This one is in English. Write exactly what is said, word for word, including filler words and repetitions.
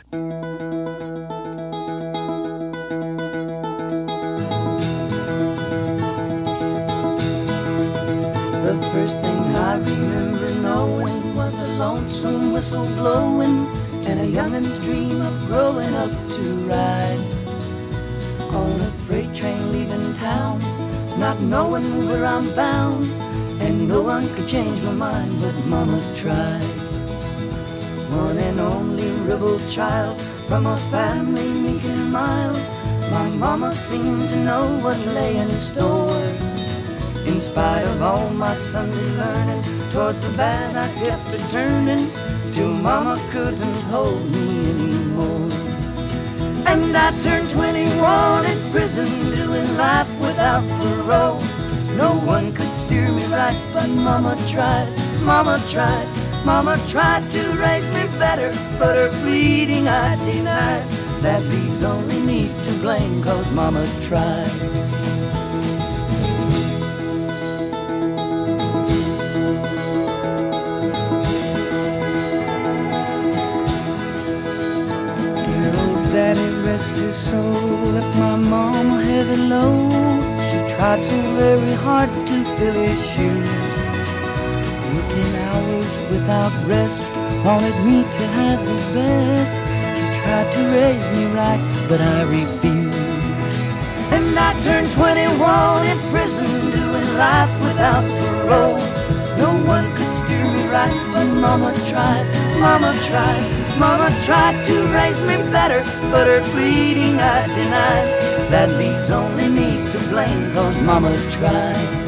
The first thing I remember knowing was a lonesome whistle blowing and a youngin's dream of growing up to ride on a freight train leaving town, not knowing where I'm bound, and no one could change my mind but Mama tried. One and only rebel child from a family meek and mild, my mama seemed to know what lay in store. In spite of all my Sunday learning, towards the bad I kept a turning, till Mama couldn't hold me anymore. And I turned twenty-one in prison, doing life without parole. No one could steer me right, but Mama tried, Mama tried, Mama tried to raise me better, but her pleading I denied. That leaves only me to blame, 'cause Mama tried. Daddy, rest his soul, left my mama heavy load. She tried so very hard to fill his shoes, working hours without rest, wanted me to have the best. She tried to raise me right, but I refused. And I turned twenty-one in prison, doing life without parole. No one could steer me right, but Mama tried, Mama tried, Mama tried to raise me better, but her pleading I denied. That leaves only me to blame, 'cause Mama tried.